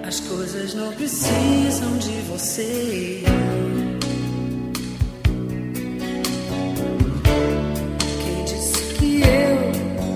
As coisas não precisam de você. Quem disse que eu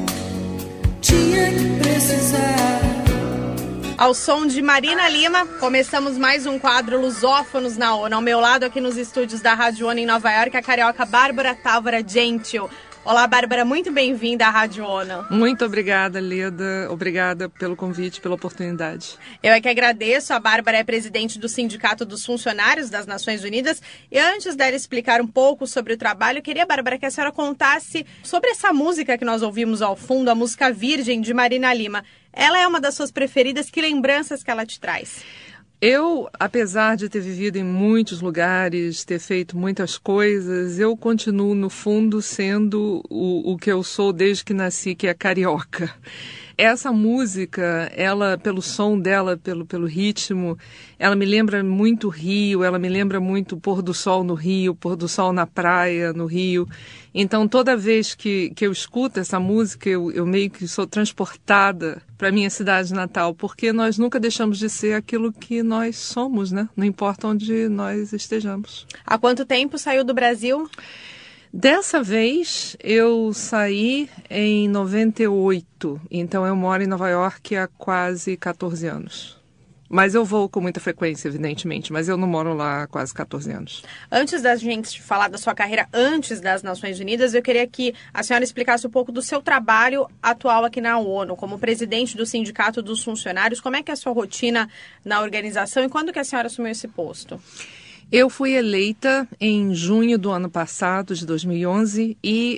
tinha que precisar? Ao som de Marina Lima, começamos mais um quadro Lusófonos na ONU. Ao meu lado, aqui nos estúdios da Rádio ONU em Nova York, a carioca Bárbara Távora Gentil. Olá, Bárbara, muito bem-vinda à Rádio ONU. Muito obrigada, Leda. Obrigada pelo convite, pela oportunidade. Eu é que agradeço. A Bárbara é presidente do Sindicato dos Funcionários das Nações Unidas. E antes dela explicar um pouco sobre o trabalho, eu queria, Bárbara, que a senhora contasse sobre essa música que nós ouvimos ao fundo, a música Virgem, de Marina Lima. Ela é uma das suas preferidas. Que lembranças que ela te traz? Eu, apesar de ter vivido em muitos lugares, ter feito muitas coisas, eu continuo, no fundo, sendo o que eu sou desde que nasci, que é carioca. Essa música, ela, pelo som dela, pelo ritmo, ela me lembra muito o Rio, ela me lembra muito o pôr do sol no Rio, o pôr do sol na praia no Rio. Então, toda vez que eu escuto essa música, eu meio que sou transportada para a minha cidade natal, porque nós nunca deixamos de ser aquilo que nós somos, né? Não importa onde nós estejamos. Há quanto tempo saiu do Brasil? Dessa vez eu saí em 98, então eu moro em Nova York há quase 14 anos. Mas eu vou com muita frequência, evidentemente, mas eu não moro lá há quase 14 anos. Antes da gente falar da sua carreira antes das Nações Unidas, eu queria que a senhora explicasse um pouco do seu trabalho atual aqui na ONU, como presidente do Sindicato dos Funcionários. Como é que é a sua rotina na organização e quando que a senhora assumiu esse posto? Eu fui eleita em junho do ano passado, de 2011, e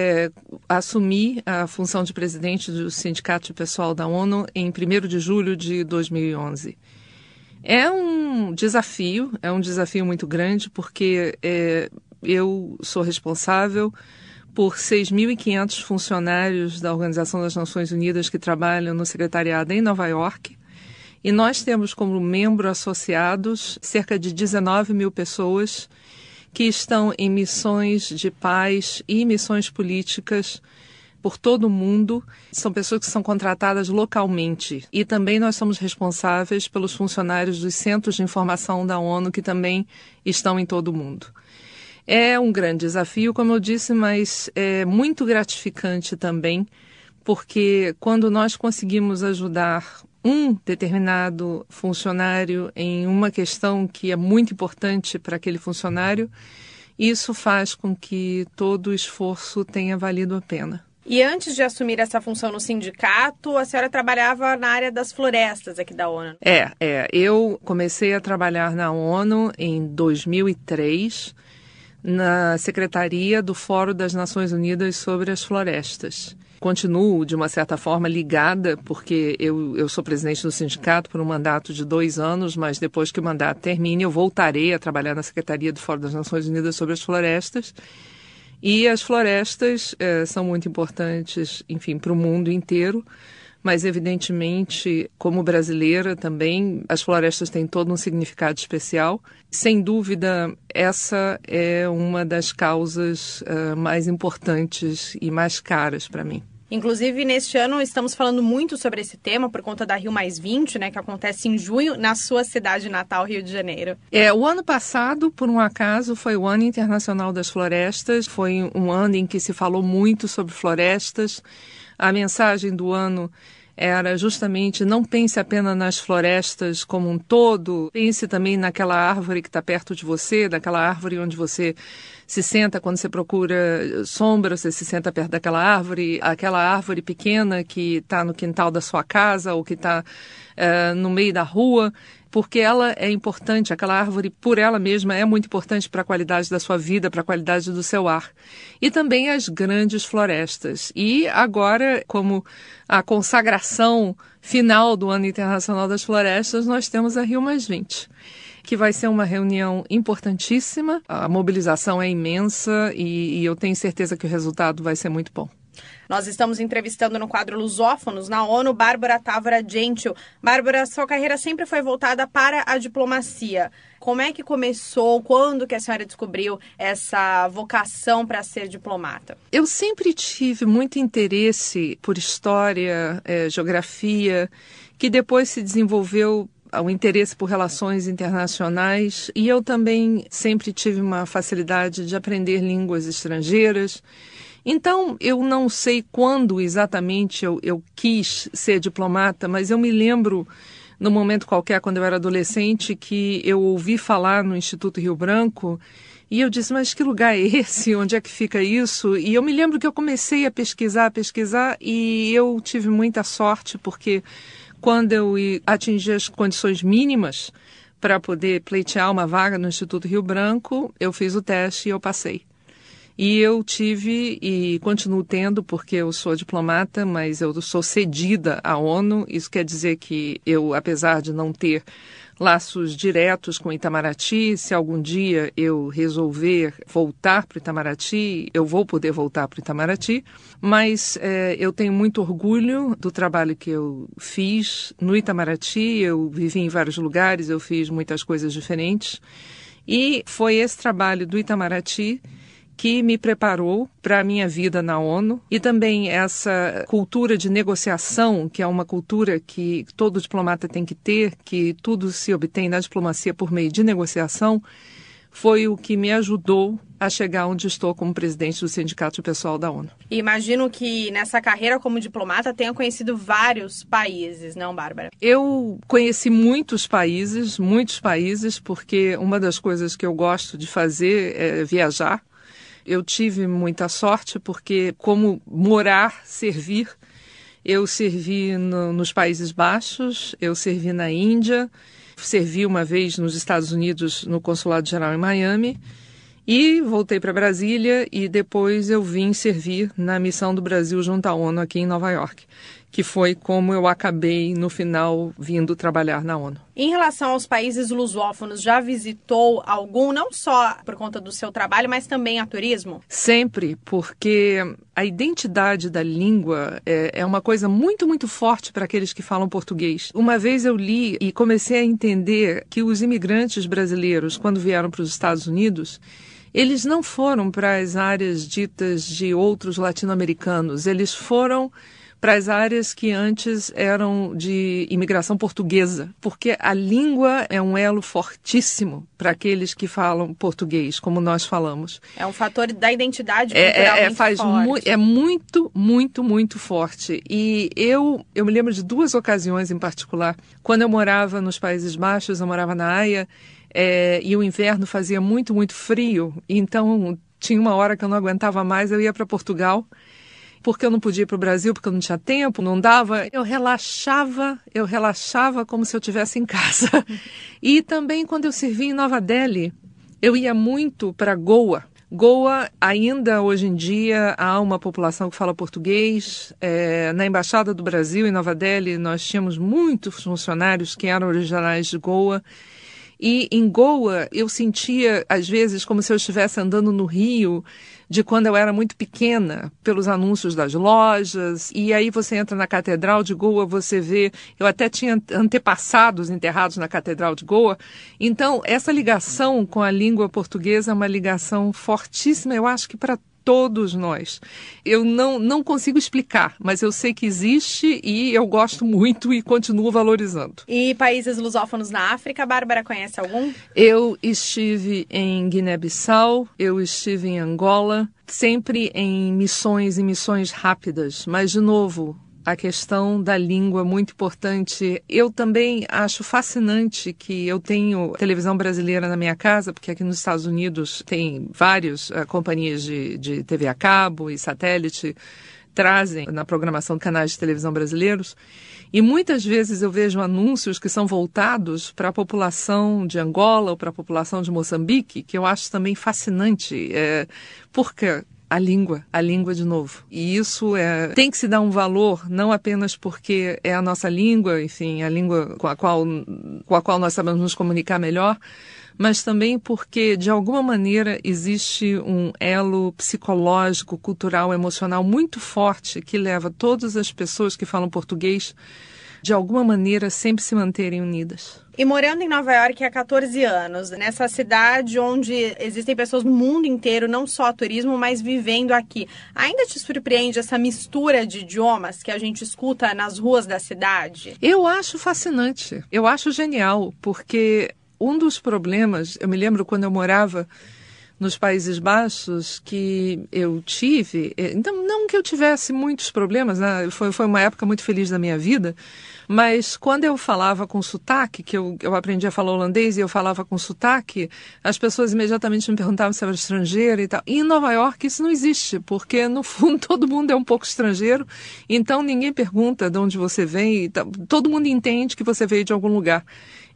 assumi a função de presidente do Sindicato Pessoal da ONU em 1º de julho de 2011. É um desafio muito grande, porque eu sou responsável por 6.500 funcionários da Organização das Nações Unidas que trabalham no secretariado em Nova York. E nós temos como membros associados cerca de 19 mil pessoas que estão em missões de paz e missões políticas por todo o mundo. São pessoas que são contratadas localmente. E também nós somos responsáveis pelos funcionários dos centros de informação da ONU que também estão em todo o mundo. É um grande desafio, como eu disse, mas é muito gratificante também, porque quando nós conseguimos ajudar um determinado funcionário em uma questão que é muito importante para aquele funcionário, isso faz com que todo o esforço tenha valido a pena. E antes de assumir essa função no sindicato, a senhora trabalhava na área das florestas aqui da ONU. Eu comecei a trabalhar na ONU em 2003, na Secretaria do Fórum das Nações Unidas sobre as Florestas. Continuo, de uma certa forma, ligada, porque eu sou presidente do sindicato por um mandato de 2 anos, mas depois que o mandato termine, eu voltarei a trabalhar na Secretaria do Fórum das Nações Unidas sobre as Florestas. E as florestas são muito importantes, enfim, para o mundo inteiro, mas, evidentemente, como brasileira também, as florestas têm todo um significado especial. Sem dúvida, essa é uma das causas mais importantes e mais caras para mim. Inclusive, neste ano, estamos falando muito sobre esse tema por conta da Rio+20, né, que acontece em junho, na sua cidade natal, Rio de Janeiro. O ano passado, por um acaso, foi o Ano Internacional das Florestas. Foi um ano em que se falou muito sobre florestas. A mensagem do ano era justamente: não pense apenas nas florestas como um todo, pense também naquela árvore que está perto de você, daquela árvore onde você se senta quando você procura sombra, você se senta perto daquela árvore, aquela árvore pequena que está no quintal da sua casa ou que está no meio da rua, porque ela é importante, aquela árvore por ela mesma é muito importante para a qualidade da sua vida, para a qualidade do seu ar. E também as grandes florestas. E agora, como a consagração final do Ano Internacional das Florestas, nós temos a Rio+20, que vai ser uma reunião importantíssima. A mobilização é imensa e eu tenho certeza que o resultado vai ser muito bom. Nós estamos entrevistando no quadro Lusófonos, na ONU, Bárbara Távora Gentil. Bárbara, sua carreira sempre foi voltada para a diplomacia. Como é que começou? Quando que a senhora descobriu essa vocação para ser diplomata? Eu sempre tive muito interesse por história, geografia, que depois se desenvolveu o interesse por relações internacionais e eu também sempre tive uma facilidade de aprender línguas estrangeiras. Então, eu não sei quando exatamente eu quis ser diplomata, mas eu me lembro, num momento qualquer, quando eu era adolescente, que eu ouvi falar no Instituto Rio Branco e eu disse, mas que lugar é esse? Onde é que fica isso? E eu me lembro que eu comecei a pesquisar e eu tive muita sorte, porque quando eu atingi as condições mínimas para poder pleitear uma vaga no Instituto Rio Branco, eu fiz o teste e eu passei. E eu tive e continuo tendo, porque eu sou diplomata, mas eu sou cedida à ONU. Isso quer dizer que eu, apesar de não ter laços diretos com Itamaraty, se algum dia eu resolver voltar para o Itamaraty, eu vou poder voltar para o Itamaraty. Mas eu tenho muito orgulho do trabalho que eu fiz no Itamaraty. Eu vivi em vários lugares, eu fiz muitas coisas diferentes. E foi esse trabalho do Itamaraty que me preparou para a minha vida na ONU e também essa cultura de negociação, que é uma cultura que todo diplomata tem que ter, que tudo se obtém na diplomacia por meio de negociação, foi o que me ajudou a chegar onde estou como presidente do Sindicato Pessoal da ONU. E imagino que nessa carreira como diplomata tenha conhecido vários países, não, Bárbara? Eu conheci muitos países, porque uma das coisas que eu gosto de fazer é viajar. Eu tive muita sorte porque, como morar, servir, eu servi nos Países Baixos, eu servi na Índia, servi uma vez nos Estados Unidos no Consulado Geral em Miami e voltei para Brasília e depois eu vim servir na missão do Brasil junto à ONU aqui em Nova York, que foi como eu acabei, no final, vindo trabalhar na ONU. Em relação aos países lusófonos, já visitou algum, não só por conta do seu trabalho, mas também a turismo? Sempre, porque a identidade da língua é uma coisa muito, muito forte para aqueles que falam português. Uma vez eu li e comecei a entender que os imigrantes brasileiros, quando vieram para os Estados Unidos, eles não foram para as áreas ditas de outros latino-americanos, eles foram para as áreas que antes eram de imigração portuguesa, porque a língua é um elo fortíssimo para aqueles que falam português, como nós falamos. É um fator da identidade cultural muito forte. É muito, muito, muito forte. E eu me lembro de duas ocasiões em particular. Quando eu morava nos Países Baixos, eu morava na Haia, e o inverno fazia muito, muito frio. Então, tinha uma hora que eu não aguentava mais, eu ia para Portugal, porque eu não podia ir para o Brasil, porque eu não tinha tempo, não dava. Eu relaxava como se eu estivesse em casa. E também quando eu servi em Nova Delhi, eu ia muito para Goa. Goa, ainda hoje em dia, há uma população que fala português. Na Embaixada do Brasil, em Nova Delhi, nós tínhamos muitos funcionários que eram originais de Goa. E em Goa, eu sentia, às vezes, como se eu estivesse andando no Rio, de quando eu era muito pequena, pelos anúncios das lojas. E aí você entra na Catedral de Goa, você vê... Eu até tinha antepassados enterrados na Catedral de Goa. Então, essa ligação com a língua portuguesa é uma ligação fortíssima, eu acho que para todos nós. Eu não consigo explicar, mas eu sei que existe e eu gosto muito e continuo valorizando. E países lusófonos na África, a Bárbara conhece algum? Eu estive em Guiné-Bissau, eu estive em Angola, sempre em missões rápidas, mas, de novo, a questão da língua é muito importante. Eu também acho fascinante que eu tenho televisão brasileira na minha casa, porque aqui nos Estados Unidos tem várias companhias de TV a cabo e satélite, trazem na programação de canais de televisão brasileiros. E muitas vezes eu vejo anúncios que são voltados para a população de Angola ou para a população de Moçambique, que eu acho também fascinante, porque a língua de novo. E isso tem que se dar um valor, não apenas porque é a nossa língua, enfim, a língua com a qual nós sabemos nos comunicar melhor, mas também porque, de alguma maneira, existe um elo psicológico, cultural, emocional muito forte que leva todas as pessoas que falam português de alguma maneira, sempre se manterem unidas. E morando em Nova York há 14 anos, nessa cidade onde existem pessoas no mundo inteiro, não só turismo, mas vivendo aqui, ainda te surpreende essa mistura de idiomas que a gente escuta nas ruas da cidade? Eu acho fascinante, eu acho genial, porque um dos problemas, eu me lembro quando eu morava nos Países Baixos, que eu tive, então não que eu tivesse muitos problemas, né? Foi uma época muito feliz da minha vida, mas quando eu falava com sotaque, que eu aprendi a falar holandês e eu falava com sotaque, as pessoas imediatamente me perguntavam se eu era estrangeira e tal. E em Nova York isso não existe, porque no fundo todo mundo é um pouco estrangeiro, então ninguém pergunta de onde você vem, e tal. Todo mundo entende que você veio de algum lugar.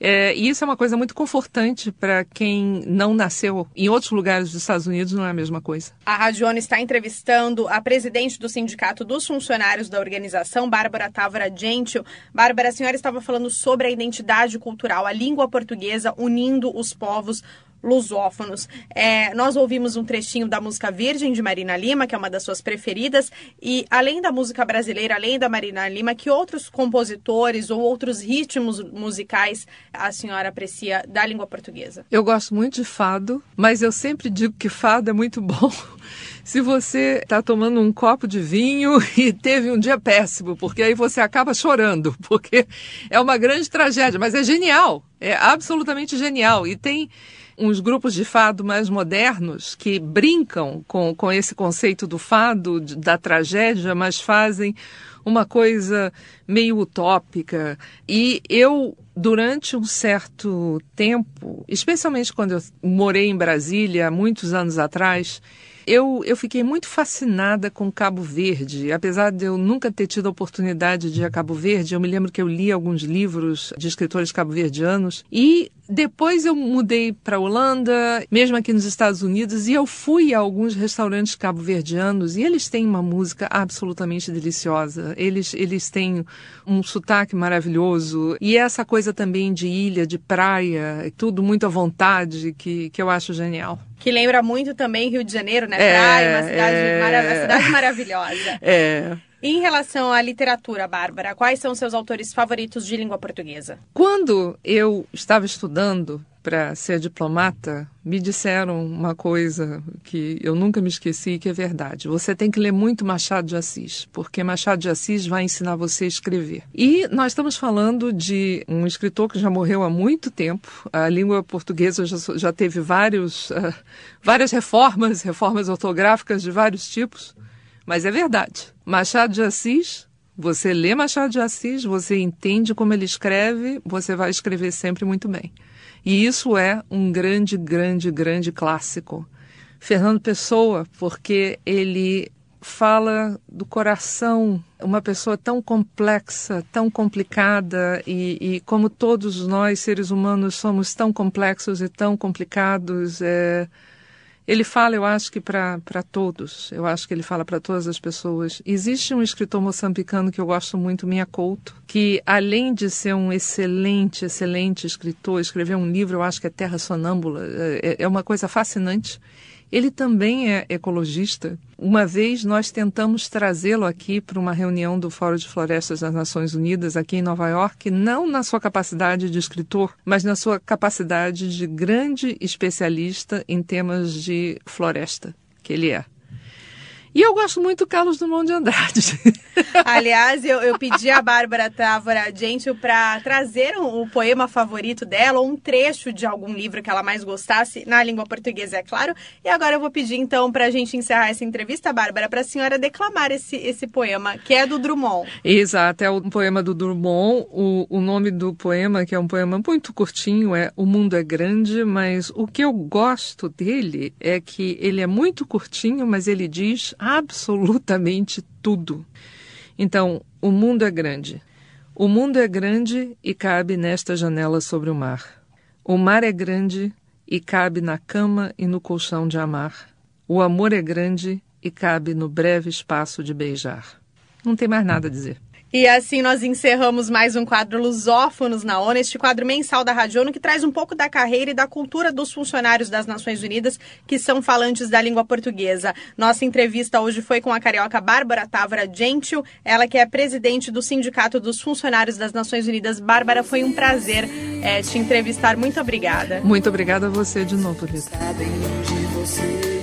E isso é uma coisa muito confortante para quem não nasceu em outros lugares dos Estados Unidos, não é a mesma coisa. A Rádio ONU está entrevistando a presidente do Sindicato dos Funcionários da organização, Bárbara Távora Gentil. Bárbara, a senhora estava falando sobre a identidade cultural, a língua portuguesa unindo os povos lusófonos. Nós ouvimos um trechinho da música Virgem, de Marina Lima, que é uma das suas preferidas, e além da música brasileira, além da Marina Lima, que outros compositores ou outros ritmos musicais a senhora aprecia da língua portuguesa? Eu gosto muito de fado, mas eu sempre digo que fado é muito bom se você está tomando um copo de vinho e teve um dia péssimo, porque aí você acaba chorando, porque é uma grande tragédia, mas é genial, é absolutamente genial. E tem uns grupos de fado mais modernos que brincam com esse conceito do fado, da tragédia, mas fazem uma coisa meio utópica. E eu, durante um certo tempo, especialmente quando eu morei em Brasília, há muitos anos atrás, eu fiquei muito fascinada com Cabo Verde. Apesar de eu nunca ter tido a oportunidade de ir a Cabo Verde, eu me lembro que eu li alguns livros de escritores cabo-verdianos. E depois eu mudei para a Holanda, mesmo aqui nos Estados Unidos, e eu fui a alguns restaurantes cabo-verdianos e eles têm uma música absolutamente deliciosa. Eles têm um sotaque maravilhoso e essa coisa também de ilha, de praia, tudo muito à vontade, que eu acho genial. Que lembra muito também Rio de Janeiro, né? Praia, uma cidade maravilhosa. Em relação à literatura, Bárbara, quais são seus autores favoritos de língua portuguesa? Quando eu estava estudando para ser diplomata, me disseram uma coisa que eu nunca me esqueci, que é verdade. Você tem que ler muito Machado de Assis, porque Machado de Assis vai ensinar você a escrever. E nós estamos falando de um escritor que já morreu há muito tempo. A língua portuguesa já teve várias reformas ortográficas de vários tipos, mas é verdade. Machado de Assis, você lê Machado de Assis, você entende como ele escreve, você vai escrever sempre muito bem. E isso é um grande, grande, grande clássico. Fernando Pessoa, porque ele fala do coração, uma pessoa tão complexa, tão complicada, e como todos nós, seres humanos, somos tão complexos e tão complicados. Ele fala, eu acho que para todos, eu acho que ele fala para todas as pessoas. Existe um escritor moçambicano que eu gosto muito, Minha Couto, que além de ser um excelente, excelente escritor, escrever um livro, eu acho que é Terra Sonâmbula, é uma coisa fascinante. Ele também é ecologista. Uma vez nós tentamos trazê-lo aqui para uma reunião do Fórum de Florestas das Nações Unidas, aqui em Nova York, não na sua capacidade de escritor, mas na sua capacidade de grande especialista em temas de floresta, que ele é. E eu gosto muito do Carlos Drummond de Andrade. Aliás, eu pedi a Bárbara Távora Gentil para trazer o poema favorito dela, ou um trecho de algum livro que ela mais gostasse, na língua portuguesa, é claro. E agora eu vou pedir, então, para a gente encerrar essa entrevista, Bárbara, para a senhora declamar esse poema, que é do Drummond. Exato, é um poema do Drummond. O nome do poema, que é um poema muito curtinho, é O Mundo é Grande, mas o que eu gosto dele é que ele é muito curtinho, mas ele diz absolutamente tudo. Então, o mundo é grande. O mundo é grande e cabe nesta janela sobre o mar. O mar é grande e cabe na cama e no colchão de amar. O amor é grande e cabe no breve espaço de beijar. Não tem mais nada a dizer. E assim nós encerramos mais um quadro Lusófonos na ONU, este quadro mensal da Rádio ONU que traz um pouco da carreira e da cultura dos funcionários das Nações Unidas que são falantes da língua portuguesa. Nossa entrevista hoje foi com a carioca Bárbara Távora Gentil, ela que é presidente do Sindicato dos Funcionários das Nações Unidas. Bárbara, foi um prazer te entrevistar. Muito obrigada. Muito obrigada a você de novo, Lita. Sabem de você.